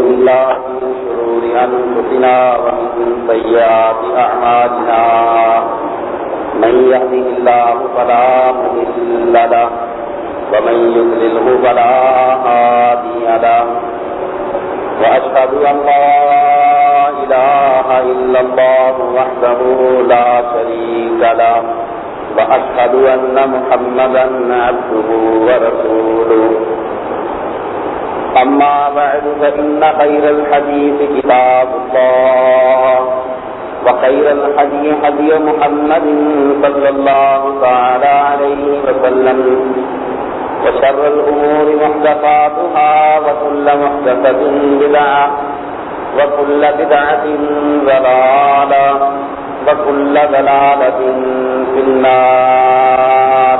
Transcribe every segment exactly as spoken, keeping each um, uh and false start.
بالله من شرور أنفسنا ومن سيئات أعمالنا من يهده الله فلا مضل له ومن يضلله فلا هادي له وأشهد أن لا إله إلا الله وحده لا شريك له وأشهد أن محمدا عبده ورسوله أما بعد فإن خير الحديث كتاب الله وخير الهدي هدي محمد صلى الله تعالى عليه وسلم وشر الأمور محدثاتها وكل محدثة بدعة وكل بدعة ضلالة وكل ضلالة في النار.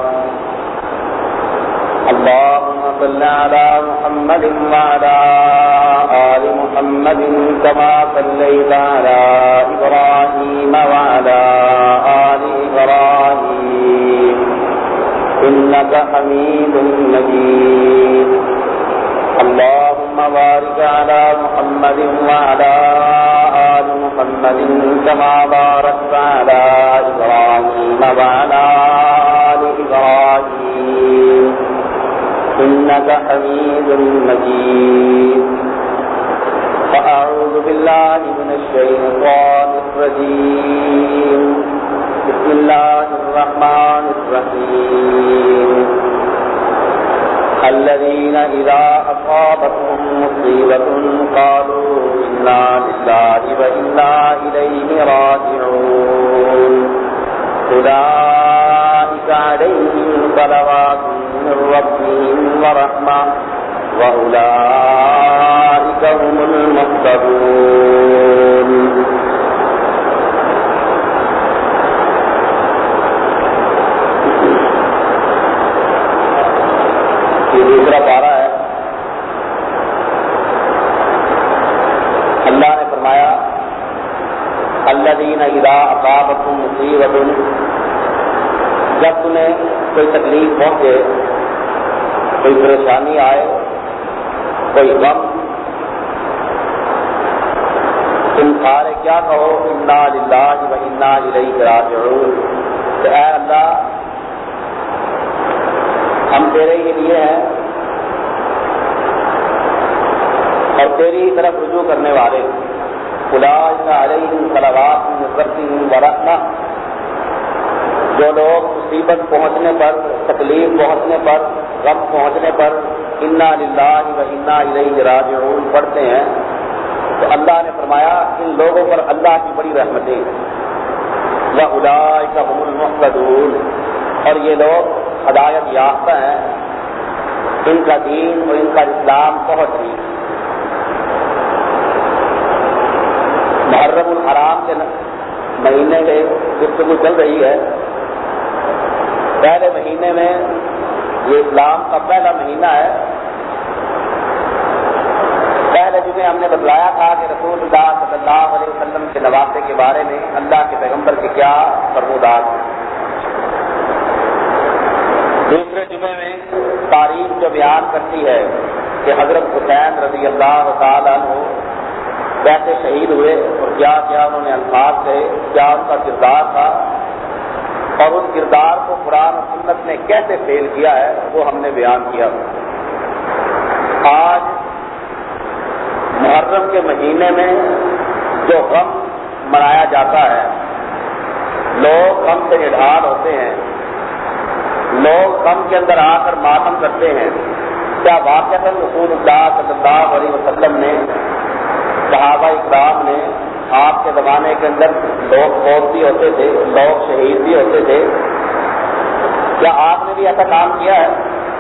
اللهم صل على محمد وعلى آل محمد كما صليت على إبراهيم وعلى آل إبراهيم إنك حميد مجيد. اللهم بارك على محمد وعلى آل محمد كما باركت على إبراهيم وعلى آل إبراهيم إنك حميد مجيد. فأعوذ بالله من الشيطان الرجيم. بسم الله الرحمن الرحيم. الذين إذا أصابتهم مصيبة قالوا إنا لله وإنا إليه راجعون أولئك عليهم صلوات من ربهم ورحمة وأولئك هم المهتدون. یہ دوسرا پارہ ہے. اللہ نے فرمایا الذین اذا اصابتهم مصیبۃ، جب تمہیں کوئی تکلیف پہنچے، کوئی پریشانی آئے، کوئی غم، تم سارے کیا کہو انا للہ و انا الیہ راجعون، کہ اے اللہ ہم تیرے ہی لیے ہیں اور تیری ہی طرف رجوع کرنے والے. اولئک علیہم صلوات من ربہم ورحمہ، جو لوگ مصیبت پہنچنے پر، تکلیف پہنچنے پر، غم پہنچنے پر انا للہ و انا الیہ راجعون پڑھتے ہیں، تو اللہ نے فرمایا ان لوگوں پر اللہ کی بڑی رحمتیں. وَأُولَٰئِكَ هُمُ الْمُهْتَدُونَ، اور یہ لوگ ہدایت یافتہ ہیں، ان کا دین اور ان کا اسلام بہت ہی. محرم الحرام کے مہینے میں گفتگو چل رہی ہے. پہلے مہینے میں یہ اسلام کا پہلا مہینہ ہے. پہلے جمعے ہم نے بتلایا تھا کہ رسول اللہ صلی اللہ علیہ وسلم کے نواسے کے بارے میں اللہ کے پیغمبر کے کیا فرمودات. دوسرے جمعے میں تاریخ جو بیان کرتی ہے کہ حضرت حسین رضی اللہ تعالیٰ عنہ کیسے شہید ہوئے اور کیا کیا انہوں نے الفاظ کہے، کیا ان کا کردار تھا، اور اس کردار کو قرآن و سنت نے کیسے فیل کیا ہے وہ ہم نے بیان کیا. آج محرم کے مہینے میں جو غم منایا جاتا ہے، لوگ غم سے نڈھال ہوتے ہیں، لوگ غم کے اندر آ کر ماتم کرتے ہیں. کیا واقعہ رسول اللہ صلی اللہ علیہ وسلم نے، صحابہ اکرام نے، آپ کے زمانے کے اندر لوگ فوت بھی ہوتے تھے، لوگ شہید بھی ہوتے تھے، کیا آپ نے بھی ایسا کام کیا ہے؟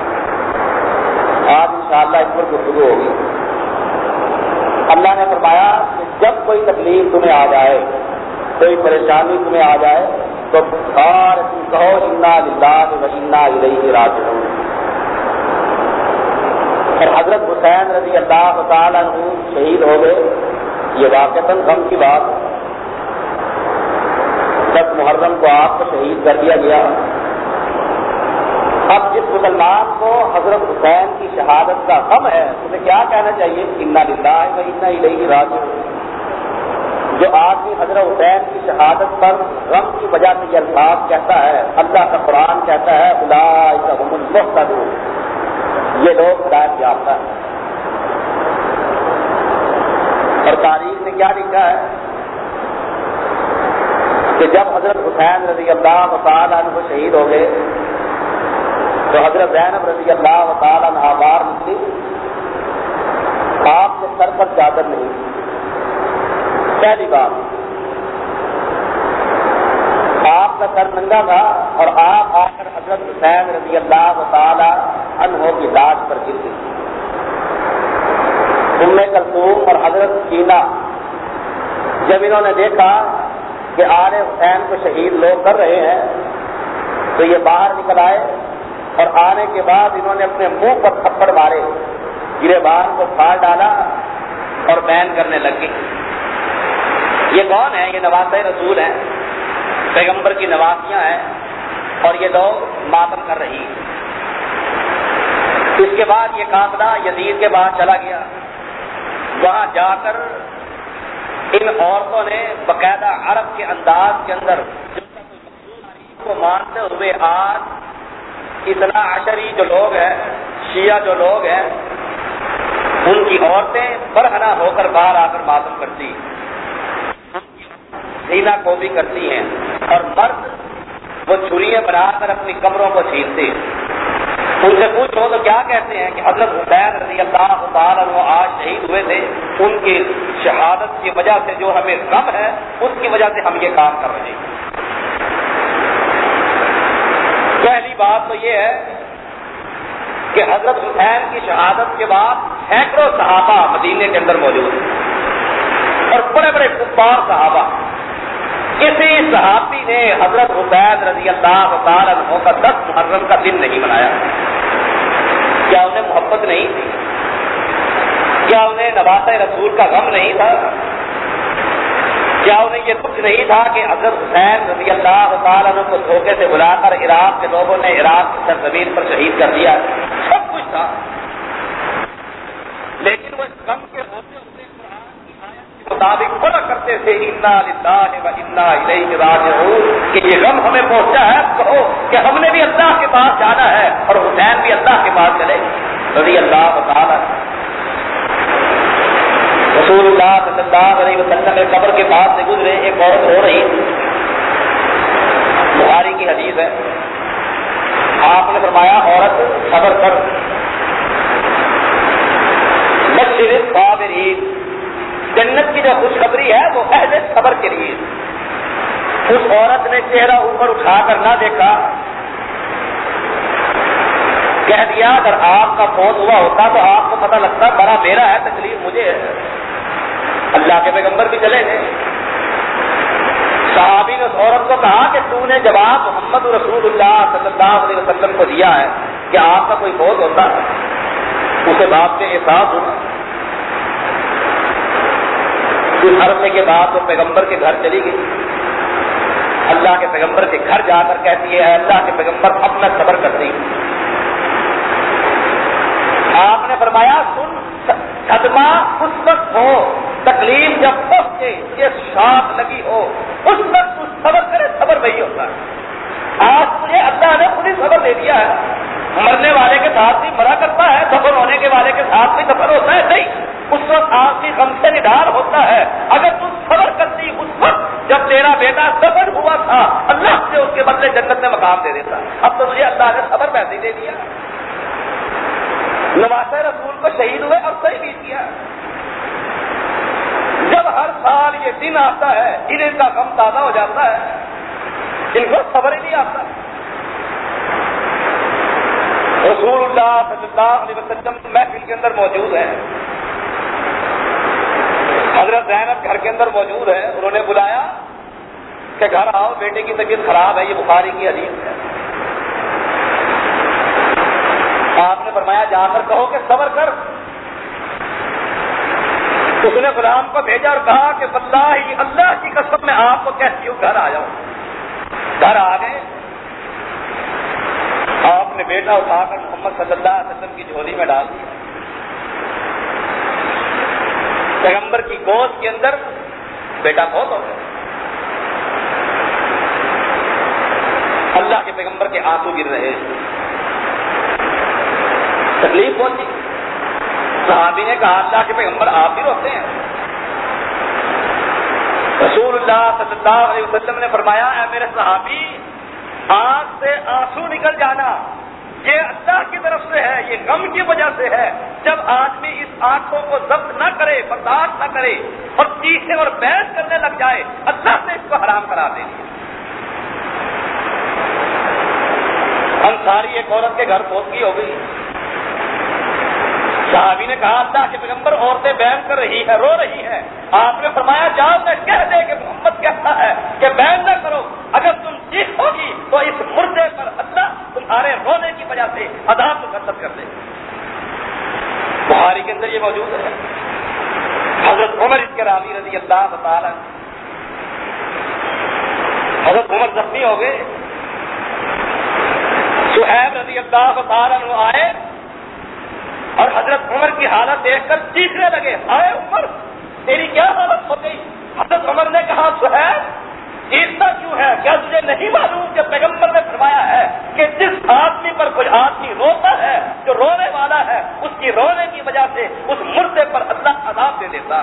آج انشاءاللہ اس پر گفتگو ہوگی. اللہ نے فرمایا کہ جب کوئی تکلیف تمہیں آ جائے، کوئی پریشانی تمہیں آ جائے، تو سارے تم کہو انا للہ و انا الیہ راجعون. اور حضرت حسین رضی اللہ تعالیٰ عنہ شہید ہو گئے، یہ واقعتاً غم کی بات. دس محرم کو آپ کو شہید کر دیا گیا. اب جس مسلمان کو حضرت حسین کی شہادت کا غم ہے اسے کیا کہنا چاہیے؟ انا للہ و انا الیہ راجعون۔ جو آدمی حضرت حسین کی شہادت پر غم کی وجہ سے یہ الفاظ کہتا ہے، اللہ کا قرآن کہتا ہے اولئک ھم المہتدون، یہ لوگ ہدایت یافتہ ہیں۔ اور تاریخ نے کیا لکھا ہے کہ جب حضرت حسین رضی اللہ تعالیٰ عنہ شہید ہو گئے تو حضرت زینب رضی اللہ تعالیٰ عنہ باہر نکلی، آپ کے سر پر چادر نہیں، پہلی بات آپ کا سر ننگا تھا، اور آپ آ کر حضرت حسین رضی اللہ تعالیٰ عنہ کی لاش پر گر گئی۔ ام کلثوم اور حضرت سکینہ جب انہوں نے دیکھا کہ آل حسین کو شہید لوگ کر رہے ہیں تو یہ باہر نکل آئے، اور آنے کے بعد انہوں نے اپنے منہ پر تھپڑ مارے، گریبان کو پھاڑ ڈالا اور بین کرنے لگ گئی۔ یہ کون ہے؟ یہ نواسۂ رسول ہیں، پیغمبر کی نواسیاں ہیں، اور یہ لوگ ماتم کر رہی ہیں۔ اس کے بعد یہ قافلہ یزید کے بعد چلا گیا، وہاں جا کر ان عورتوں نے باقاعدہ عرب کے انداز کے اندر کو مانتے ہوئے آج اثنا عشری جو لوگ ہیں، شیعہ جو لوگ ہیں، ان کی عورتیں برہنہ ہو کر باہر آ کر ماتم کرتی، سینہ کو بھی کرتی ہیں، اور مرد وہ چھریاں بنا کر اپنی کمروں کو چھیلتے ہیں۔ ان سے پوچھو تو کیا کہتے ہیں کہ حضرت حسین رضی اللہ تعالیٰ وہ آج شہید ہوئے تھے، ان کی شہادت کی وجہ سے جو ہمیں غم ہے اس کی وجہ سے ہم یہ کام کر رہے ہیں۔ پہلی بات تو یہ ہے کہ حضرت حسین کی شہادت کے بعد سینکڑوں صحابہ مدینے کے اندر موجود ہیں، اور بڑے بڑے کفار صحابہ۔ کسی صحابی نے حضرت حسین رضی اللہ تعالیٰ عنہ کا دس محرم کا دن نہیں منایا۔ کیا انہیں محبت نہیں تھی؟ کیا انہیں نواسۂ رسول کا غم نہیں تھا؟ کیا انہیں یہ کچھ نہیں تھا کہ حضرت حسین رضی اللہ تعالیٰ عنہ کو دھوکے سے بلا کر عراق کے لوگوں نے عراق کی سرزمین پر شہید کر دیا؟ سب کچھ تھا، لیکن وہ اس غم کے ہوتے ہوتے مطابق بولا کرتے تھے انا للہ و انا الیہ راجعون، کہ یہ غم ہمیں پہنچا ہے، کہو کہ ہم نے بھی اللہ کے پاس جانا ہے، اور حسین بھی اللہ کے پاس چلے رضی اللہ تعالیٰ۔ رسول اللہ صلی اللہ علیہ وسلم کے قبر کے پاس سے گزرے، ایک عورت رو رہی، بخاری کی حدیث ہے، آپ نے فرمایا عورت صبر کر، بشر الصابرین، جنت کی جو خوشخبری ہے وہ اہل صبر کے لیے۔ اس عورت نے چہرہ اوپر اٹھا کر نہ دیکھا، کہہ دیا اگر آپ کا فوت ہوا ہوتا تو آپ کو پتہ لگتا بڑا میرا ہے، تکلیف مجھے ہے، اللہ کے پیغمبر بھی چلے گئے۔ صحابی نے اس عورت کو کہا کہ تو نے جواب محمد رسول اللہ صلی اللہ علیہ وسلم کو دیا ہے کہ آپ کا کوئی فوت ہوتا، اسے باپ کے احساس ہوا۔ اس عرصے کے بعد وہ پیغمبر کے گھر چلی گئی، اللہ کے پیغمبر کے گھر جا کر کہتی ہے اللہ کے پیغمبر اپنا صبر کرتی۔ آپ نے فرمایا سن، صدمہ اس وقت ہو، تکلیف جب پہنچے، یہ شاخ لگی ہو، اس وقت تو صبر کرے، صبر وہی ہوتا ہے۔ آج مجھے اللہ نے خود ہی صبر دے دیا ہے، مرنے والے کے ساتھ بھی مرا کرتا ہے، دفن ہونے کے والے کے ساتھ بھی دفن ہوتا ہے، نہیں، اس وقت آپ کی غم سے نڈھال ہوتا ہے۔ اگر تم صبر کرتی اس وقت جب تیرا بیٹا دفن ہوا تھا، اللہ سے اس کے بدلے جنت میں مقام دے دیتا، اب تو مجھے اللہ نے صبر ویسے ہی دے دیا۔ نواسۂ رسول کو شہید ہوئے اور صحیح بھی کیا۔ جب ہر سال یہ دن آتا ہے انہیں کا غم تازہ ہو جاتا ہے، ان کو صبر ہی نہیں آتا۔ رسول اللہ صلی اللہ علیہ وسلم محفل کے اندر موجود ہیں، حضرت زینب گھر کے اندر موجود ہے، انہوں نے بلایا کہ گھر آؤ، بیٹے کی طبیعت خراب ہے، یہ بخاری کی حدیث ہے۔ آپ نے فرمایا جا کر کہو کہ صبر کر۔ اس نے غلام کو بھیجا اور کہا کہ واللہ اللہ کی قسم میں آپ کو کہتی ہوں گھر آ جاؤ۔ گھر آ گئے، آپ اپنے بیٹا اٹھا کر محمد صلی اللہ علیہ وسلم کی جھولی میں ڈال دیا. پیغمبر کی گود کے اندر بیٹا بہت ہو گیا. اللہ کے پیغمبر کے آنسو گر رہے, تکلیف پہنچی. صحابی نے کہا اللہ کے پیغمبر آپ بھی روتے ہیں. رسول اللہ صلی اللہ علیہ وسلم نے فرمایا اے میرے صحابی, آنکھ سے آنسو نکل جانا یہ اللہ کی طرف سے ہے, یہ غم کی وجہ سے ہے. جب آدمی اس آنکھوں کو ضبط نہ کرے, برداشت نہ کرے اور چیخے اور بحث کرنے لگ جائے, اللہ نے اس کو حرام کرا دے دیا. انصاری ایک عورت کے گھر پوتگی ہو گئی. صحابی نے کہا اللہ کے پیغمبر عورتیں بیان کر رہی ہے, رو رہی ہے. آپ نے فرمایا جاؤ میں کہہ دے کہ محمد کہتا ہے کہ بیان نہ کرو, اگر تم چیخو گی تو اس مردے پر اللہ تمہارے رونے کی وجہ سے عذاب مسلط کر دے. بخاری کے اندر یہ موجود ہے. حضرت عمر اس کے راوی رضی اللہ تعالی, حضرت عمر زخمی ہو گئے. صہیب رضی اللہ تعالی عنہ آئے اور حضرت عمر کی حالت دیکھ کر چیخنے لگے, آئے عمر تیری کیا حالت ہو گئی؟ حضرت عمر نے کہا صہیب چیخنا کیوں ہے؟ کیا تجھے نہیں معلوم کہ پیغمبر نے فرمایا ہے کہ جس آدمی پر کوئی آدمی روتا ہے, جو رونے والا ہے, اس کی رونے کی وجہ سے اس مردے پر اللہ عذاب دے دیتا.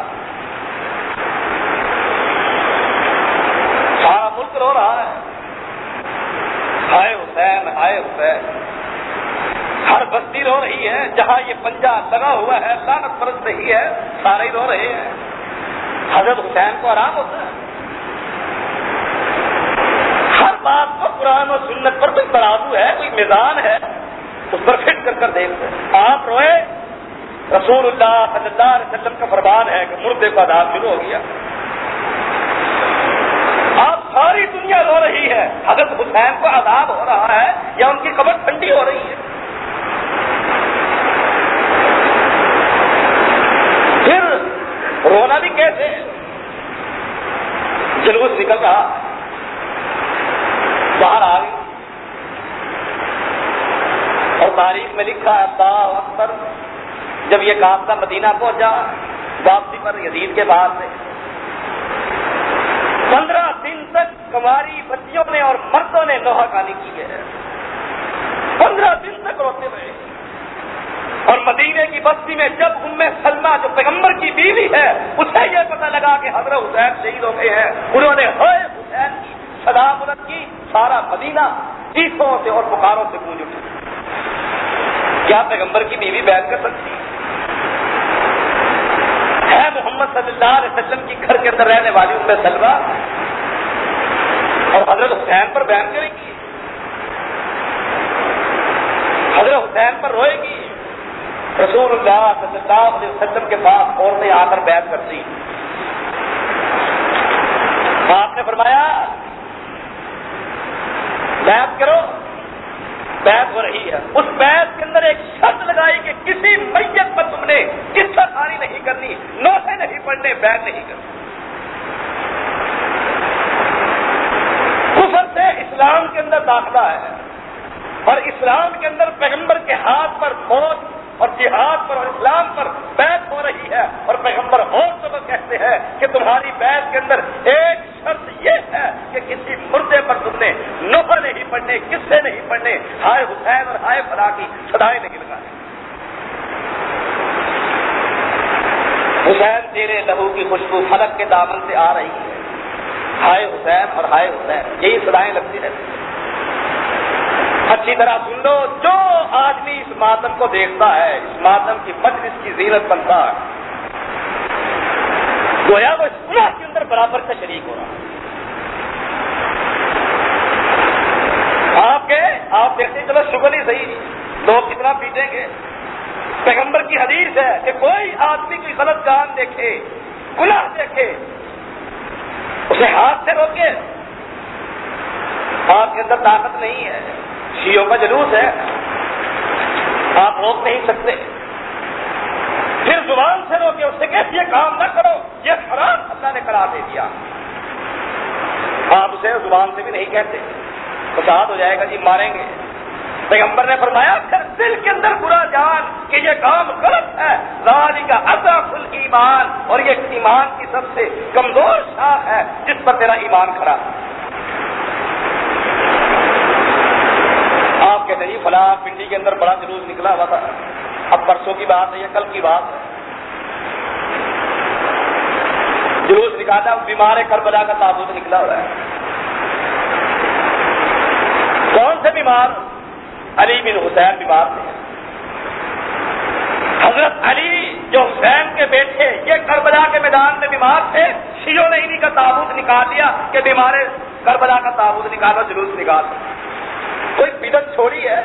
سارا ملک رو رہا ہے, ہائے حسین ہائے حسین. ہر بستی رو رہی ہے, جہاں یہ پنجہ لگا ہوا ہے لعنت پرست رہی ہے, سارے ہی رو رہے ہیں. حضرت حسین کو آرام ہوتا ہے. ہر بات کو قرآن و سنت پر کوئی ترازو ہے, کوئی میزان ہے, اس پر فٹ کر کر دیکھتے ہیں. آپ روئے, رسول اللہ صلی اللہ علیہ وسلم کا فرمان ہے کہ مردے کا عذاب شروع ہو گیا. آپ ساری دنیا رو رہی ہے, حضرت حسین کو عذاب ہو رہا ہے یا ان کی قبر ٹھنڈی ہو رہی ہے؟ پھر رونا بھی کیسے؟ جلوس نکل رہا, باہر آ گئی اور تاریخ میں لکھا ہے اللہ اکبر, جب یہ قافلہ مدینہ پہنچا واپسی پر یزید کے بعد سے, پندرہ دن تک کماری بچیوں نے اور مردوں نے نوحہ کانی کی ہے. پندرہ دن تک روتے رہے. اور مدینے کی بستی میں جب ام سلمہ جو پیغمبر کی بیوی ہے اسے یہ پتہ لگا کہ حضرت حسین شہید ہو گئے ہیں, انہوں نے ہوئے حسین کی صدا بلند کی, سارا مدینہ چیخوں سے اور پکاروں سے گونج اٹھا. کیا پیغمبر کی بیوی بیان کر سکتی ہے؟ محمد صلی اللہ علیہ وسلم کی گھر کے اندر رہنے والی ام سلمہ اور حضرت حسین پر بیان کرے گی, حضرت حسین پر روئے گی. رسول اللہ صلی اللہ علیہ وسلم کے پاس عورتیں آ کر بیعت کرتی. آپ نے فرمایا بیعت کرو, بیعت ہو رہی ہے. اس بیعت کے اندر ایک شرط لگائی کہ کسی میت پر تم نے قصہ خاری نہیں کرنی, نوحے نہیں پڑھنے, بیعت نہیں کرنی. کفر سے اسلام کے اندر داخلہ ہے اور اسلام کے اندر پیغمبر کے ہاتھ پر موت اور جہاد پر اور اسلام پر بیعت ہو رہی ہے, اور پیغمبر عورتوں کو کہتے ہیں کہ تمہاری بیعت کے اندر ایک شرط یہ ہے کہ کسی مردے پر تم نے نوحہ نہیں پڑھنے, قصے نہیں پڑھنے, ہائے حسین اور ہائے فلاں کی صدائیں نہیں لگانے. حسین تیرے لہو کی خوشبو فلک کے دامن سے آ رہی ہے, ہائے حسین اور ہائے حسین, یہی صدائیں لگتی رہتی. اچھی طرح سن لو, جو آدمی اس ماتم کو دیکھتا ہے, اس ماتم کی مجلس کی زینت بنتا ہے, گویا وہ اس گناہ کے اندر برابر کا شریک ہو رہا ہے. آپ کے آپ دیکھتے چلو شکر ہی صحیح, لوگ کتنا پیٹیں گے. پیغمبر کی حدیث ہے کہ کوئی آدمی کوئی غلط کام دیکھے, گناہ دیکھے, اسے ہاتھ سے روکے. آپ کے اندر طاقت نہیں ہے, شیعوں کا جلوس ہے, آپ روک نہیں سکتے. پھر زبان سے روکے, اس سے کہتے یہ کام نہ کرو, یہ حرام اللہ نے قرار دے دیا. آپ اسے زبان سے بھی نہیں کہتے, فساد ہو جائے گا جی, ماریں گے. پیغمبر نے فرمایا پھر دل کے اندر برا جان کہ یہ کام غلط ہے، ذالک اضعف الایمان، اور یہ ایمان کی سب سے کمزور شاخ ہے جس پر تیرا ایمان کھڑا۔ آپ کہتے ہیں فلاں پنڈی کے اندر بڑا جلوس نکلا ہوا تھا، اب پرسوں کی بات ہے یا کل کی بات ہے، جلوس نکالا، بیمار کربلا کا تابوت نکلا ہوا ہے۔ کون سے بیمار؟ علی بن حسین بیمار تھے۔ حضرت علی جو حسین کے بیٹے یہ کربلا کے میدان میں بیمار تھے، شیعوں نے انہی کا تابوت نکال دیا کہ بیمار کربلا کا تابوت نکالو، جلوس نکال۔ کوئی بدعت چھوڑی ہے؟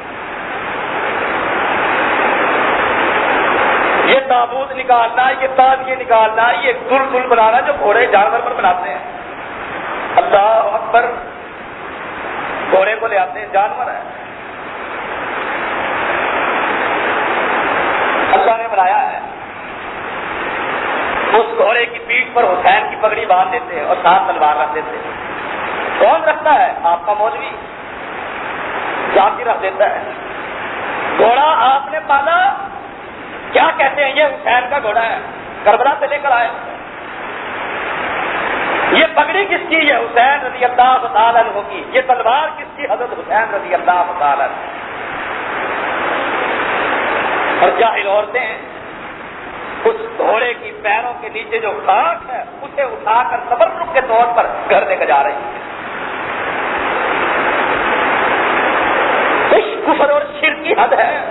یہ تابوت نکالنا، یہ تازیے نکالنا، یہ دل دل بنانا جو گھوڑے جانور پر بناتے ہیں۔ اللہ اکبر، گھوڑے کو لے آتے ہیں، جانور ہے، اللہ نے بنایا ہے۔ اس گھوڑے کی پیٹھ پر حسین کی پگڑی باندھ دیتے ہیں اور ساتھ تلوار رکھ دیتے ہیں۔ کون رکھتا ہے؟ آپ کا مولوی جاتی رکھ دیتا ہے۔ گھوڑا آپ نے پالا، کیا کہتے ہیں؟ یہ حسین کا گھوڑا ہے، کربلا سے لے کر آئے۔ یہ پگڑی کس کی؟ یہ حسین رضی اللہ تعالیٰ عنہ کی۔ یہ تلوار کس کی؟ حضرت حسین رضی اللہ تعالیٰ عنہ۔ اور جاہل عورتیں اس گھوڑے کی پیروں کے نیچے جو خاک ہے اسے اٹھا کر تبرک کے طور پر گھر لے کر جا رہی ہیں۔ کفر اور شرک کی حد ہے۔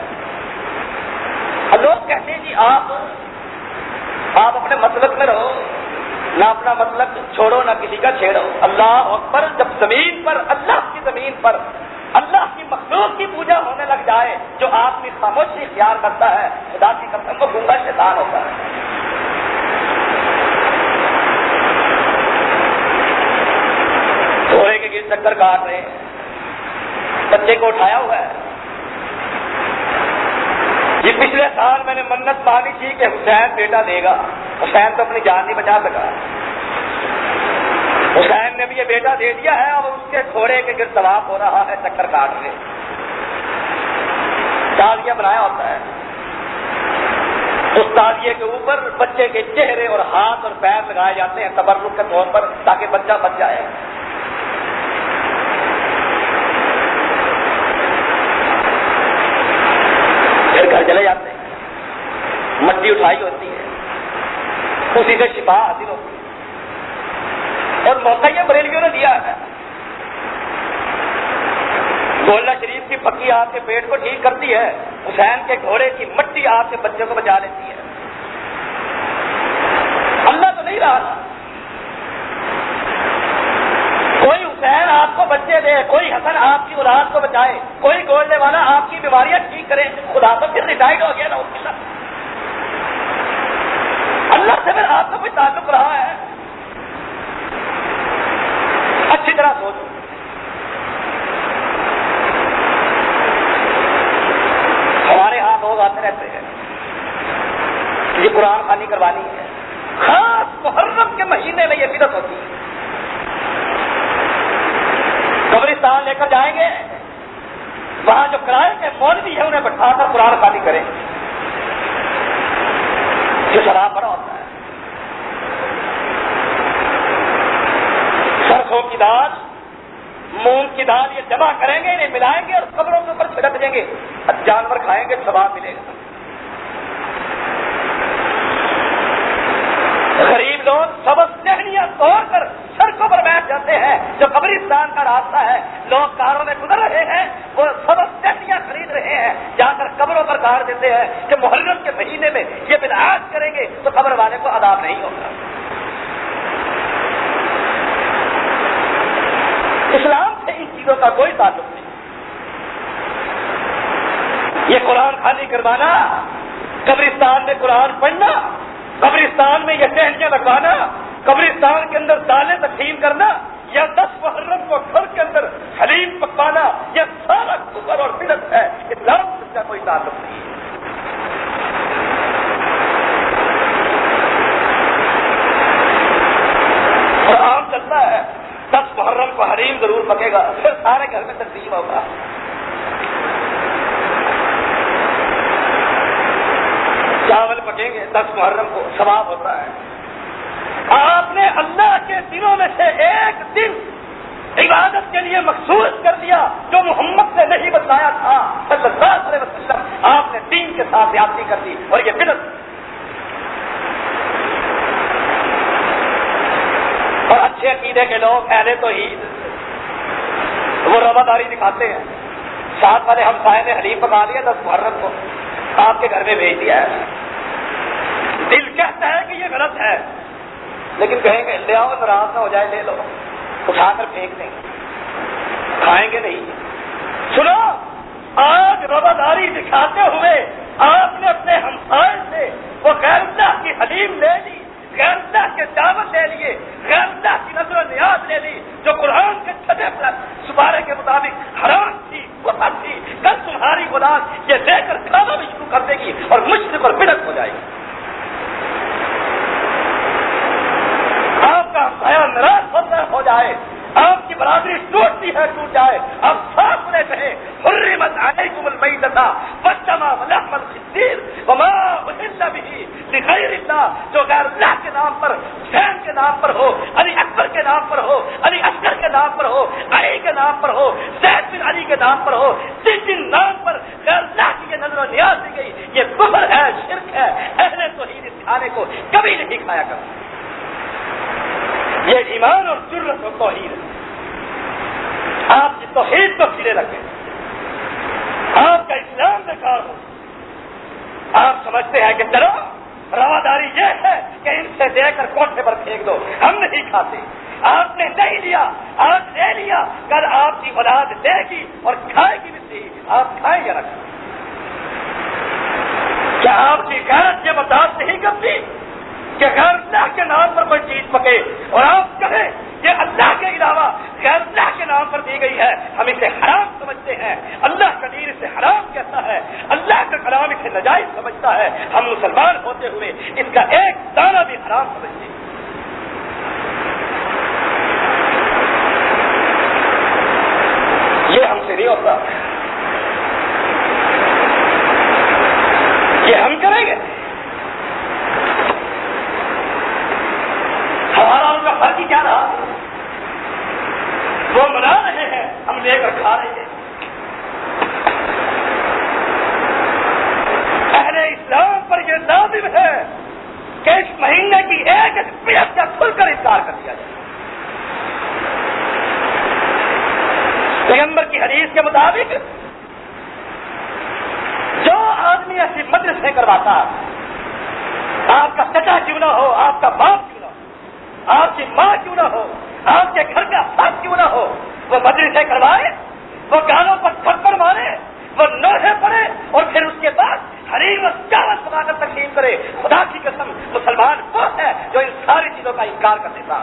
لوگ کہتے ہیں جی آپ آپ اپنے مسلک میں رہو، نہ اپنا مسلک چھوڑو نہ کسی کا چھیڑو۔ اللہ اکبر، جب زمین پر، اللہ کی زمین پر اللہ کی مخلوق کی پوجا ہونے لگ جائے، جو آدمی خاموشی اختیار کرتا ہے، خدا کی قسم وہ گنگا شیطان ہوتا ہے۔ گھوڑے کے گر چکر کاٹ رہے ہیں، بچے کو اٹھایا ہوا ہے۔ یہ پچھلے سال میں نے منت مانی تھی کہ حسین بیٹا دے گا، حسین تو اپنی جان نہیں بچا سکا، حسین نے بھی یہ بیٹا دے دیا ہے اور اس کے گھوڑے کے گرد طواف ہو رہا ہے، چکر کاٹ رہے۔ تازیہ بنایا ہوتا ہے، اس تازیے کے اوپر بچے کے چہرے اور ہاتھ اور پیر لگائے جاتے ہیں تبرک کے طور پر تاکہ بچہ بچ جائے۔ پھر گھر چلے جاتے ہیں، مٹی اٹھائی ہوتی ہے، اسی سے شفا حاصل ہوتی ہے۔ اور موقع یہ بریلویوں نے دیا ہے، گولڈا شریف کی پکی آپ کے پیٹ کو ٹھیک کرتی ہے، حسین کے گھوڑے کی مٹی آپ کے بچے کو بچا لیتی ہے۔ اللہ تو نہیں رہا، کوئی حسین آپ کو بچے دے، کوئی حسن آپ کی اولاد کو بچائے، کوئی گولڈے والا آپ کی بیماریاں ٹھیک کرے، خدا تو پھر ریٹائرڈ ہو گیا نا اس کے ساتھ۔ اللہ سے پھر آپ کا کوئی تعلق رہا ہے؟ اچھی طرح سوچو۔ ہمارے ہاں لوگ آتے رہتے ہیں، یہ قرآن خوانی کروانی ہے، خاص محرم کے مہینے میں یہ بدعت ہوتی ہے۔ قبرستان لے کر جائیں گے، وہاں جو کرائے کے مولوی ہیں انہیں بٹھا کر قرآن خوانی کریں، جو شراب بڑا ہوتا ہے۔ سرسوں کی دال، مونگ کی دال یہ جمع کریں گے، انہیں ملائیں گے اور قبروں کے اوپر چھڑک دیں گے، جانور کھائیں گے، ثواب ملے گا۔ غریب لوگ سبز ٹہنیاں توڑ کر سڑکوں پر بیٹھ جاتے ہیں، جو قبرستان کا راستہ ہے، لوگ کاروں میں گزر رہے ہیں، وہ سبز ٹہنیاں خرید رہے ہیں، جا کر قبروں پر گاڑ دیتے ہیں کہ محرم کے مہینے میں یہ بدعات کریں گے تو قبر والے کو عذاب نہیں ہوگا۔ اسلام سے ان چیزوں کا کوئی تعلق نہیں۔ یہ قرآن خوانی کروانا، قبرستان میں قرآن پڑھنا، قبرستان میں یہ ٹہنیاں لگوانا، قبرستان کے اندر دالیں تقسیم کرنا، یا دس محرم کو گھر کے اندر حلیم پکوانا، یہ سارا کفر اور بدعت ہے، اسلام سے اس کا کوئی تعلق نہیں ہے۔ اور عام چلتا ہے دس محرم کو حلیم ضرور پکے گا، پھر سارے گھر میں تقسیم ہوگا۔ پکیں گے دس محرم کو ثواب ہوتا ہے. آپ نے اللہ کے دنوں میں سے ایک دن عبادت کے لیے مخصوص کر دیا جو محمد نے نہیں بتایا تھا صلی اللہ علیہ وسلم. آپ نے دین کے ساتھ زیادتی کر دی اور یہ بدعت. اور اچھے عقیدے کے لوگ اہل توحید وہ رواداری دکھاتے ہیں. ساتھ والے ہمسائے نے حلیم پکا لیا دس محرم کو آپ کے گھر میں بھیج دیا ہے. دل کہتا ہے کہ یہ غلط ہے لیکن کہیں گے لے آؤ ناراض نہ ہو جائے لے لو, اٹھا کر پھینک دیں گے, کھائیں گے نہیں. سنو آج رواداری دکھاتے ہوئے آپ نے اپنے ہمسائے سے وہ غیر اللہ کی حلیم لے لی, غیر اللہ کے دعوت لے لیے, غیر اللہ کی نظر و نیاز لے لی جو قرآن کے چھٹے پر سپارے کے مطابق حرام تھی کفر تھی. کل تمہاری اولاد یہ لے کر کھانا بھی شروع کر دے گی اور مشرک اور بدعت ہو جائے گی. آپ کا ہمسایہ ناراض ہوتا ہو جائے, آپ کی برادری ٹوٹتی ہے ٹوٹ جائے, آپ صاف انہیں کہیں حرمت علیکم المیتۃ والدم ولحم الخنزیر وما اہل به لغیر اللہ. جو غیر اللہ کے نام پر, حسین کے نام پر ہو, علی اکبر کے نام پر ہو, علی اصغر کے نام پر ہو, علی کے نام پر ہو, زید بن علی کے نام پر ہو, جس جن نام پر غیر اللہ کی یہ نظر و نیاز دی گئی یہ کفر ہے, شرک ہے. اہل توحید اس کھانے کو کبھی نہیں کھایا کرتے. یہ ایمان اور جرت و توحید ہے. آپ کی توحید کو سرے رکھیں, آپ کا اسلام بیکار ہو. آپ سمجھتے ہیں کہ چلو رواداری یہ ہے کہ ان سے دے کر کوٹھے پر پھینک دو, ہم نہیں کھاتے. آپ نے نہیں لیا, آج لے لیا, کل آپ کی اولاد لے گی اور کھائے گی بھی صحیح. آپ کھائیں یا نہ کھائیں؟ کیا آپ کی غیرت یہ برداشت نہیں کرتی کہ غیر اللہ کے نام پر کوئی چیز پکے اور آپ کہیں یہ اللہ کے علاوہ غیر اللہ کے نام پر دی گئی ہے, ہم اسے حرام سمجھتے ہیں. اللہ کا دین اسے حرام کہتا ہے, اللہ کا کلام اسے ناجائز سمجھتا ہے. ہم مسلمان ہوتے ہوئے اس کا ایک دانہ بھی حرام سمجھتے ہیں. یہ ہم سے نہیں ہوتا, یہ ہم کریں گے. ہمارا ان کا فرق ہی کیا رہا؟ وہ منا رہے ہیں, ہم لے کر کھا رہے ہیں. اہل اسلام پر یہ لازم ہے کہ اس مہینے کی ایک ایک بدعت کا کھل کر انکار کر دیا جائے. پیغمبر کی حدیث کے مطابق جو آدمی ایسی مجلسیں کرواتا, آپ کا چچا کیوں نہ ہو, آپ کا باپ کیوں نہ ہو, آپ کی ماں کیوں نہ ہو, آپ کے گھر کا فرد کیوں نہ ہو, وہ مجلسیں کروائے, وہ گانوں پر تھپڑ مارے, وہ نوحے پڑے اور پھر اس کے بعد حریم و چاول بنا کر تقسیم کرے. خدا کی قسم مسلمان وہ ہے جو ان ساری چیزوں کا انکار کر دیتا.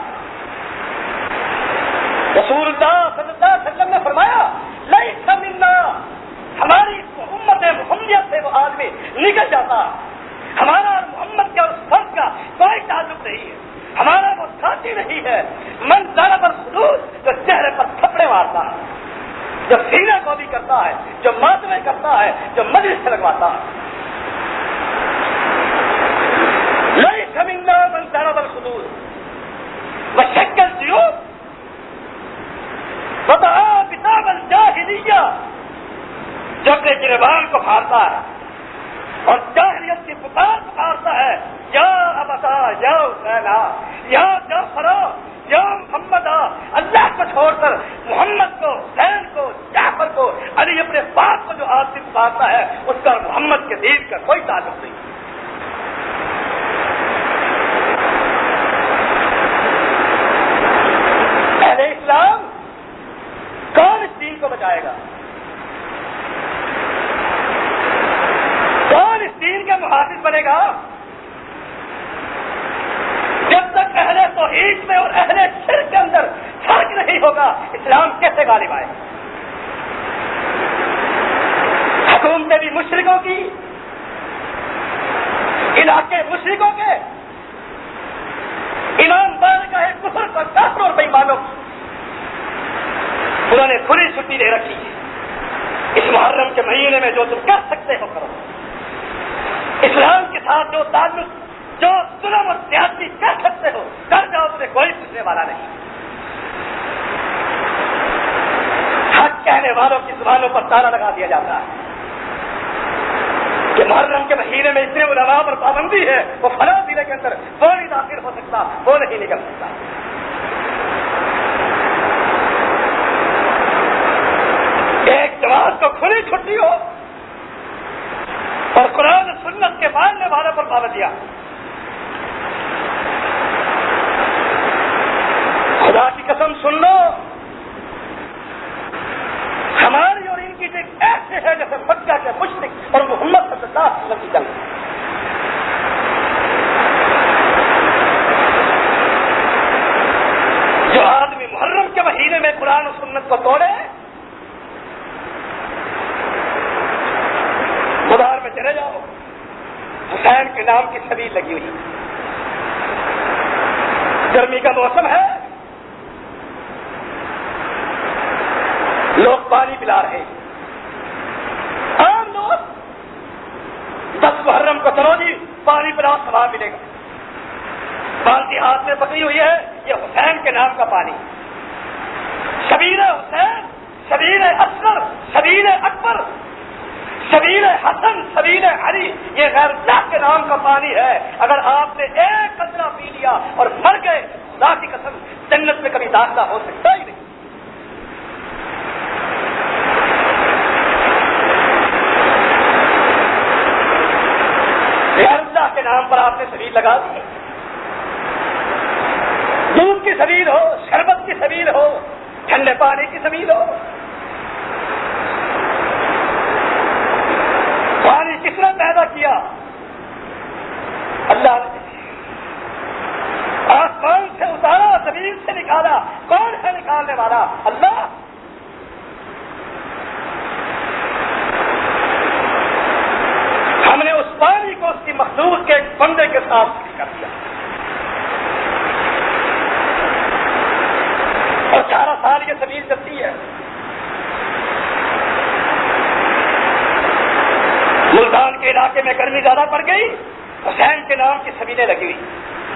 رسول اللہ صلی اللہ علیہ وسلم نے فرمایا لیس منا, ہماری امت محمدیت سے وہ آدمی نکل جاتا. ہمارا اور محمد کے اور اس فرد کا کوئی تعلق نہیں ہے, ہمارا وہ ساتھی نہیں ہے. من ضرب الخدود, جو چہرے پر تھپڑے مارتا ہے, جو سینے کو بھی کرتا ہے, جو ماتمے کرتا ہے, جو مجلس سے لگواتا ہے. لیس منا من ضرب الخدود وشق الجیوب وطعا کتاب الجاہلیہ, جو اپنے گریبان کو پھاڑتا ہے اور جاہلیت کی پکار پکارتا ہے, یا ابتا یا حسینا یا جعفرا یا محمد, اللہ کو چھوڑ کر محمد کو, حسین کو, جعفر کو, علی اپنے باپ کو جو آدمی پکارتا ہے اس کا محمد کے دین کا کوئی تعلق نہیں. اہل اسلام کون اس دین کو بچائے گا؟ کون اس دین کا محافظ بنے گا؟ جب تک اہل توحید میں اور اہل شرک کے اندر فرق نہیں ہوگا اسلام کیسے غالب آئے؟ حکومتیں بھی مشرکوں کی, علاقے مشرکوں کے, ایماندار کا ہے کفر کا کافر اور بےایمانوں کی. انہوں نے کھلی چھٹی دے رکھی ہے. اس محرم کے مہینے میں جو تم کر سکتے ہو کرو. اسلام کی ساتھ جو تعلق جو ظلم اور زیادتی کر سکتے ہو کر جاؤ، تمہیں کوئی پوچھنے والا نہیں. حق کہنے والوں کی زبانوں پر تالا لگا دیا جاتا ہے کہ محرم کے مہینے میں اتنے علماء پر پابندی ہے، وہ فلاں ضلع کے اندر وہ نہیں داخل ہو سکتا، وہ نہیں نکل سکتا. ایک جماعت کو کھلی چھٹی ہو اور قرآن سنت کے ماننے والوں پر پابندیاں. خدا کی قسم سن لو، ہماری اور ان کی جنگ ایسے ہے جیسے مکہ کے مشرک اور محمد صلی اللہ علیہ وسلم کی جنگ. جو آدمی محرم کے مہینے میں قرآن و سنت کو توڑے، بازار میں چلے جاؤ، حسین کے نام کی چھبی لگی ہوئی، گرمی کا موسم ہے، لوگ پانی پلا رہے ہیں. عام لوگ دس محرم کو چلو جی پانی پلاؤ ثواب ملے گا. بالٹی ہاتھ میں پکڑی ہوئی ہے، یہ حسین کے نام کا پانی. شبیر حسین، شبیر اصغر، شبیر اکبر، شبیر حسن، شبیر علی، یہ غیر اللہ کے نام کا پانی ہے. اگر آپ نے ایک قطرہ پی لیا اور مر گئے، خدا کی قسم جنت میں کبھی داخلہ ہو سکتا ہی نہیں. غیر اللہ کے نام پر آپ نے شبیر لگا دی. دودھ کی شبیر ہو، شربت کی شبیر ہو، ٹھنڈے پانی کی شبیر ہو. پانی کس نے پیدا کیا؟ اللہ نے. آسمان سے اتارا، زمین سے نکالا، کون ہے نکالنے والا؟ اللہ. ہم نے اس پانی کو اس کی مخلوق کے ایک بندے کے ساتھ کر دیا اور سارا سال یہ زمین چلتی ہے. ملتان کے علاقے میں گرمی زیادہ پڑ گئی، حسین کے نام کی سبیلیں لگی ہوئی.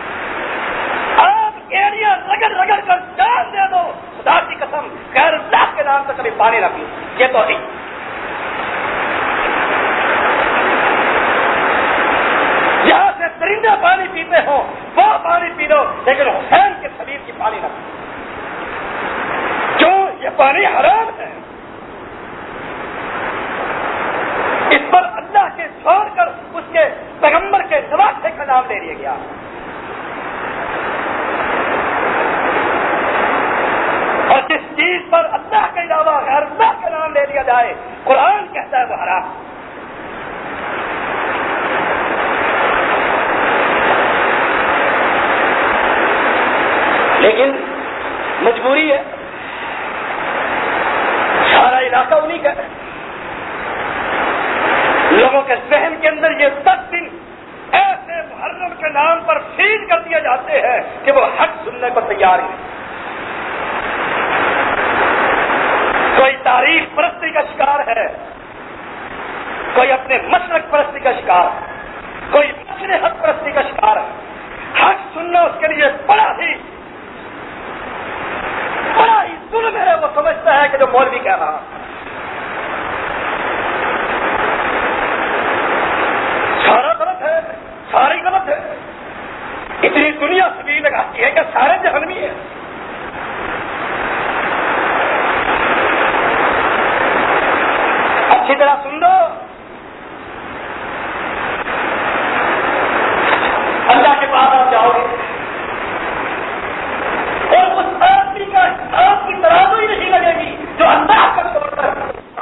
آپ ایریا رگڑ رگڑ کر جان دے دو، خدا کی قسم غیر اللہ کے نام سے کبھی پانی نہ پیو. یہ تو نہیں. جہاں سے درندہ پانی پیتے ہو وہ پانی پی لو، لیکن حسین کے شریر کی پانی نہ پیو. کیوں؟ یہ پانی حرام ہے. اس پر اللہ کے چھوڑ کر اس کے پیغمبر کے نواسے کا نام لے لیا گیا. اور جس چیز پر اللہ کے علاوہ غیر اللہ کا نام لے لیا جائے، قرآن کہتا ہے وہ حرام. لیکن مجبوری ہے، سارا علاقہ انہیں کا ہے. لوگوں کے ذہن کے اندر یہ دس دن ایسے محرم کے نام پر فیڈ کر دیے جاتے ہیں کہ وہ حق سننے کو تیار ہیں. کوئی تعریف پرستی کا شکار ہے، کوئی اپنے مشرق پرستی کا شکار ہے، کوئی مشرق پرستی کا شکار ہے. حق سننا اس کے لیے بڑا ہی بڑا ہی ظلم ہے. وہ سمجھتا ہے کہ جو مولوی کہہ رہا سارا غلط ہے، ساری غلط ہے. اتنی دنیا سبھی لگاتی ہے کہ سارے جہنمی ہیں. اچھی طرح سن لو، اللہ کے پاس آپ جاؤ گے اور اس آدمی کا آپ کی ترازو ہی نہیں لگے گی جو اللہ کا طور پر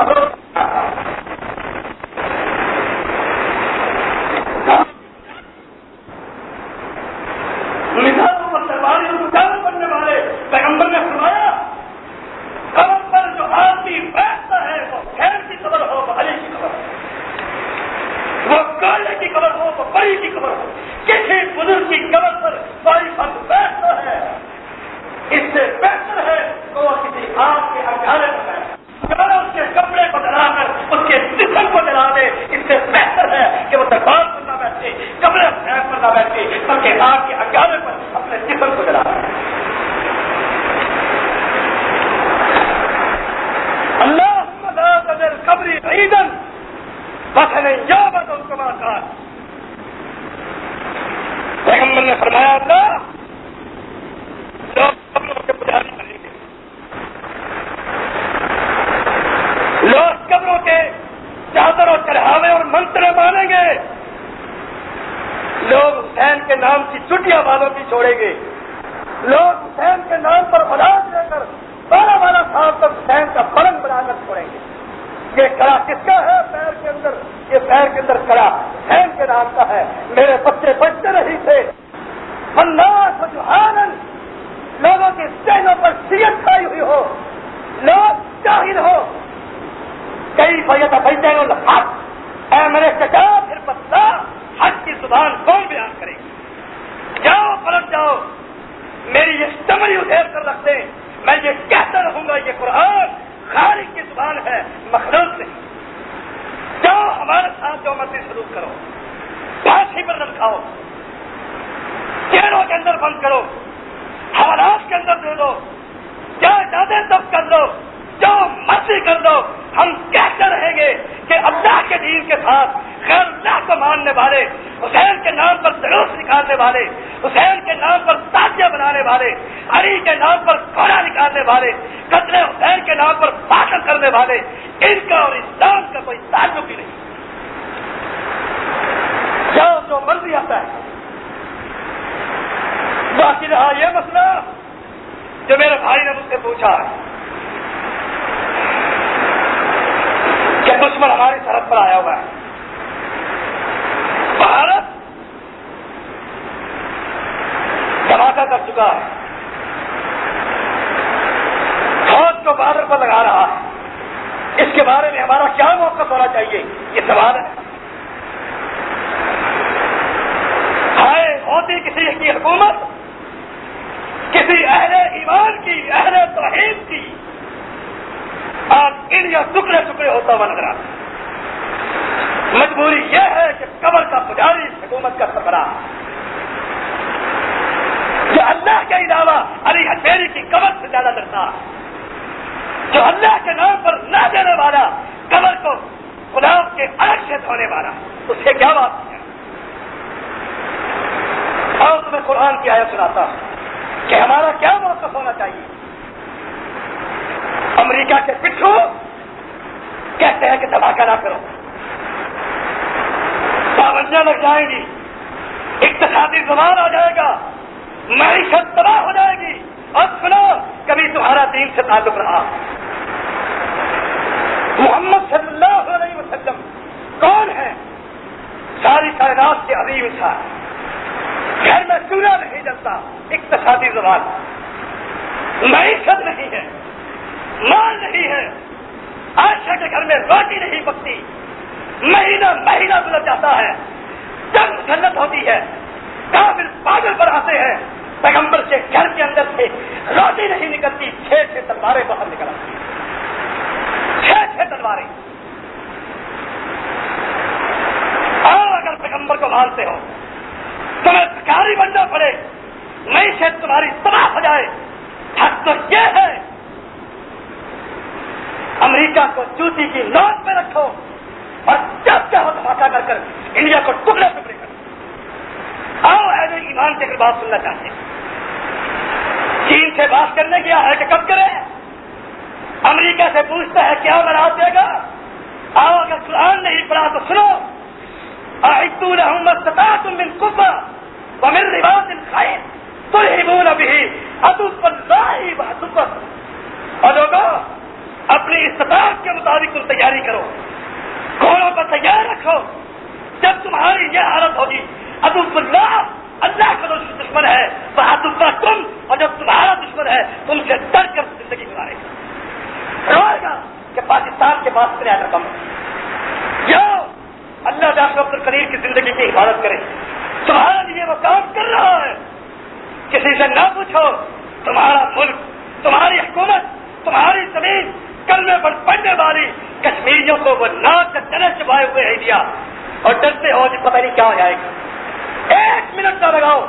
کرنے والے. پیغمبر نے فرمایا قبر پر جو آدمی بیٹھتا ہے وہ خیر کی قبر ہو، وہ علی کی قبر ہو، وہ کالے کی قبر ہو، وہ بڑی کی قبر ہو. کسی بزرگ کی قبر پر کوئی فرد بیٹھتا ہے، اس سے بہتر ہے کہ وہ کسی آگ کے انگارے میں بیٹھے، اس کے کپڑے کو جلا کر اس کے جسم کو جلا دے. اس سے بہتر ہے کہ وہ دربار سننا بیٹھے. آگ کے انگارے پر اپنے جسم کو جلا رہے ہیں. اللہم لا تذر قبری عیدا وطنا یعبد کما کان. پیغمبر نے فرمایا اللہ لوگ قبروں کے پجاری بنیں گے, لوگ قبروں کے چادر اور چڑھاوے اور منترے مانیں گے, لوگ حسین کے نام کی چٹیاں والوں کی چھوڑیں گے, لوگ حسین کے نام پر اولاد لے کر بارہ بارہ سال تک حسین کا پلنگ بنا کر چھوڑیں گے. یہ کڑا کس کا ہے پیر کے اندر؟ یہ پیر کے اندر کڑا حسین کے نام کا ہے. میرے بچے بچتے نہیں تھے الناس جہالا, لوگوں کے ذہنوں پر سیت کھائی ہوئی ہو, لوگ جاہل ہو. کئی فیت بیٹھے الحق, اے میرے چچا پھر بتلا حق کی زبان کون بیان کرے گی؟ جاؤ پلٹ جاؤ, میری یہ سمجھ ادھیر کر رکھ دیں, میں یہ کہتا رہوں گا یہ قرآن خالق کی زبان ہے, مخلوق نہیں. جاؤ ہمارے ساتھ جو مرضی سلوک کرو, پھانسی پر رکھاؤ, جیلوں کے اندر بند کرو, حوالات کے اندر دے دو, جائے دادے تب کر دو, جو مرضی کر دو, ہم کہتے رہیں گے کہ اللہ کے دین کے ساتھ غیر اللہ کو ماننے والے, حسین کے نام پر جلوس نکالنے والے, حسین کے نام پر تازیہ بنانے والے, علی کے نام پر گھوڑا نکالنے والے, قتل حسین کے نام پر باتیں کرنے والے, ان کا اور اسلام کا کوئی تعلق ہی نہیں. جاؤ جو مرضی آتا ہے. باقی رہا یہ مسئلہ جو میرے بھائی نے مجھ سے پوچھا ہے کہ دشمن ہماری سرحد پر آیا ہوا ہے, بھارت دھماکہ کر چکا ہے, فوج کو بارڈر پر لگا رہا ہے, اس کے بارے میں ہمارا کیا موقف ہونا چاہیے؟ یہ سوال ہے. ہائے ہوتی کسی کی حکومت, کسی اہل ایمان کی, اہل توحید کی, آج انڈیا ٹکڑے ٹکڑے ہوتا ہوا نظر آتا. مجبوری یہ ہے کہ قبر کا پجاری حکومت کا سربراہ, جو اللہ کے علاوہ علی حجیری کی قبر سے زیادہ ڈرتا, جو اللہ کے نام پر نہ دینے والا, قبر کو خدا کے عرش سے دھونے والا, اس سے کیا بات ہے؟ اور تمہیں قرآن کی آیت سناتا ہوں کہ ہمارا کیا موقف ہونا چاہیے. امریکہ کے پٹھو کہتے ہیں کہ دھماکہ نہ کرو, پابندیاں لگ جائیں گی, اقتصادی زوال آ جائے گا, معیشت تباہ ہو جائے گی. اور سنو, کبھی تمہارا دین سے تعلق رہا. محمد صلی اللہ علیہ وسلم کون ہے؟ ساری کائنات کے عظیم انسان. گھر میں چولہا نہیں جلتا, اقتصادی زوال, معیشت نہیں ہے, مال نہیں ہے, عائشہ کے گھر میں روٹی نہیں پکتی, مہینہ مہینہ گزر جاتا ہے, جنگ جنت ہوتی ہے, کافر پاگل پر آتے ہیں, پیغمبر کے گھر کے اندر سے روٹی نہیں نکلتی, چھ چھ تلواریں باہر نکل آتی, چھ چھ تلواریں. اور اگر پیغمبر کو مانتے ہو, تمہیں بھکاری بننا پڑے, معیشت تمہاری تباہ ہو جائے, حق تو یہ ہے امریکہ کو چوٹی کی نوٹ پہ رکھو اور جب چاہو دھماکہ کر کر انڈیا کو ٹکڑے ٹکڑے کرو. آؤ اہل ایمان سے بات سننا چاہتے ہیں. چین سے بات کرنے گیا ہے کہ کب کرے, امریکہ سے پوچھتا ہے کیا مراد دے گا. آؤ اگر قرآن نہیں پڑھا تو سنو, اعدوا لهم ما استطعتم من قوة ومن رباط الخيل ترهبون به عدو الله وعدوكم. اور لوگوں اپنی استطاعت کے مطابق تم تیاری کرو, گھوڑوں پر تیار رکھو. جب تمہاری یہ حالت ہوگی, عدو اللہ, اللہ کا دشمن ہے, وہ عدو تم, اور جب تمہارا دشمن ہے تم سے ڈر کر زندگی گزارے گا, روئے گا کہ پاکستان کے پاس اتنے رقم ہے. جاؤ اللہ جعفر عبد القدیر کی زندگی کی حفاظت کرے, تمہارے لیے وہ کام کر رہا ہے. کسی سے نہ پوچھو, تمہارا ملک, تمہاری حکومت, تمہاری زمین کلمے پر پڑھنے والی کشمیریوں کو وہ ناک کے تلے چبائے ہوئے ہے دیا, اور ڈرتے ہو کہ پتہ نہیں کیا ہو جائے گا. ایک منٹ نہ لگاؤ,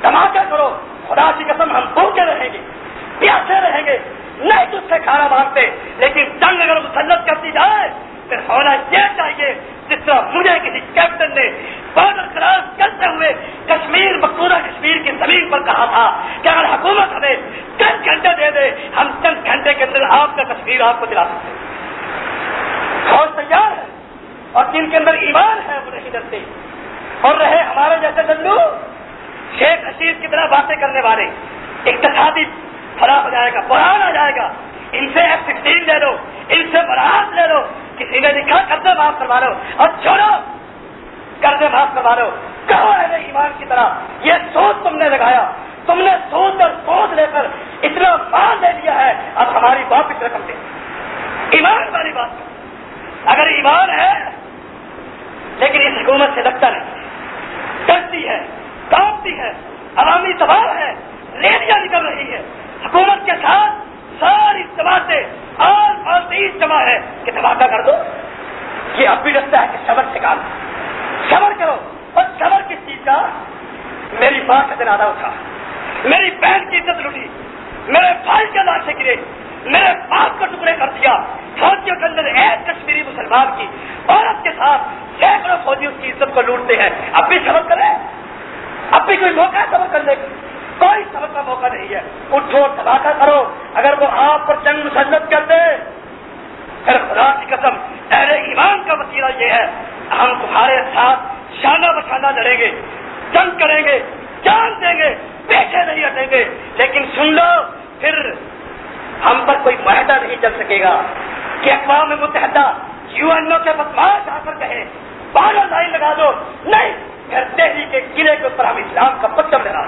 دھماکہ کرو، خدا کی قسم ہم بھوکے رہیں گے، پیاسے رہیں گے، نہیں تجھ سے کھانا مانگتے، لیکن جنگ اگر مسلط کرتی جائے پھر ہونا یہ چاہیے جس طرح مجھے کسی کیپٹن نے بارڈر کراس کرتے ہوئے کشمیر مقبوضہ کشمیر کی زمین پر کہا تھا کہ اگر حکومت ہمیں چند گھنٹے دے دے ہم چند گھنٹے کے اندر آپ کا کشمیر آپ کو دلا سکتے ہیں۔ فوج تیار ہے اور جن کے اندر ایمان ہے وہ نہیں ڈرتے، اور رہے ہمارے جیسے ڈنڈو شیخ رشید کی طرح باتیں کرنے والے، اقتصادی فلاح ہو جائے گا، بحران آ جائے گا، ان سے ایف سکسٹین لے لو، ان سے برات لے لو، کسی نے لکھا قرضے معاف کروا لو اور چھوڑو قرضے معاف کروا لو، کہاں ہے ایمان کی طرح یہ سوچ تم نے لگایا، تم نے سوچ اور سوچ لے کر اتنا مال لے لیا ہے، اب ہماری واپس رقم دے۔ ایمان والی بات، اگر ایمان ہے لیکن اس حکومت سے لگتا نہیں، ڈرتی ہے، کانپتی ہے، عوامی دباؤ ہے، ریلیاں نکل رہی ہے، حکومت کے ساتھ ساری جماعتیں اور پارٹیز جمع ہے کہ دھماکہ کر دو۔ یہ اب بھی لگتا ہے کہ صبر سکھا لو، صبر کرو، اور صبر کس چیز کا؟ میری ماں کا جنازہ اٹھا، میری بہن کی عزت لوٹی، میرے بھائی کے لاشیں گرے، میرے باپ کو ٹکڑے کر دیا، فوجیوں کے اندر ایک کشمیری مسلمان کی عورت کے ساتھ سینکڑوں فوجی اس کی عزت کو لوٹتے ہیں، اب بھی صبر کرے؟ اب بھی کوئی موقع ہے صبر کرنے کا؟ کوئی صبر کا موقع نہیں ہے، اٹھو دھماکہ کرو۔ اگر وہ آپ پر جنگ مسلط کر دے پھر خدا کی قسم اہل ایمان کا وسیلہ یہ ہے ہم تمہارے ساتھ شانہ بشانہ لڑیں گے، جنگ کریں گے، جان دیں گے، پیچھے نہیں ہٹیں گے، لیکن سن لو پھر ہم پر کوئی معاہدہ نہیں چل سکے گا کہ اقوام متحدہ یو این او کے بدماش آ کر کہیں بارہ لائن لگا دو، نہیں، پھر دہلی کے قلعے کے اوپر ہم اسلام کا پتھر لگا۔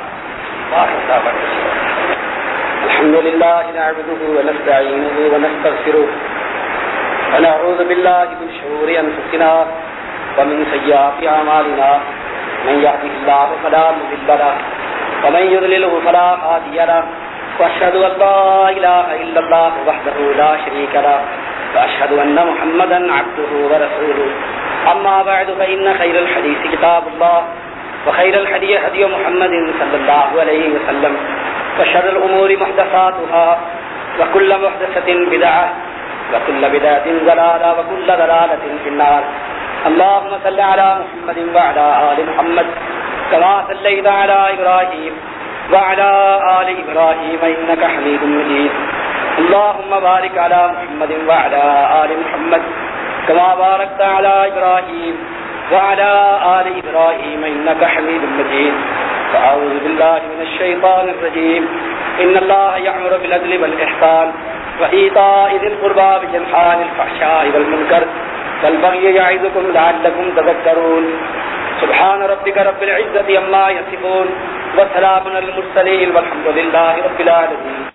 الحمد لله نعبده ونستعينه ونستغفره ونعوذ بالله من شرور أنفسنا ومن سيئات أعمالنا، من يهده الله فلا مضل له ومن يضلل فلا هادي له، وأشهد أن لا إله إلا الله وحده لا شريك له، وأشهد أن محمدا عبده ورسوله، أما بعد فإن خير الحديث كتاب الله، وخير الهدي هدي محمد صلى الله عليه وسلم، وشر الأمور محدثاتها، وكل محدثة بدعة، وكل بدعة ضلالة، وكل ضلالة في النار۔ اللهم صل على محمد وعلى آل محمد كما صليت على إبراهيم وعلى آل إبراهيم إنك حميد مجيد۔ اللهم بارك على محمد وعلى آل محمد كما باركت على إبراهيم وعلى آل إبراهيم إنك حميد مجيد۔ فأعوذ بالله من الشيطان الرجيم، إن الله يأمر بالعدل والإحسان وإيتاء ذي القربى وينهى عن الفحشاء والمنكر والبغي يعظكم لعلكم تذكرون۔ سبحان ربك رب العزة عما يصفون، وسلام على المرسلين، والحمد لله رب العالمين۔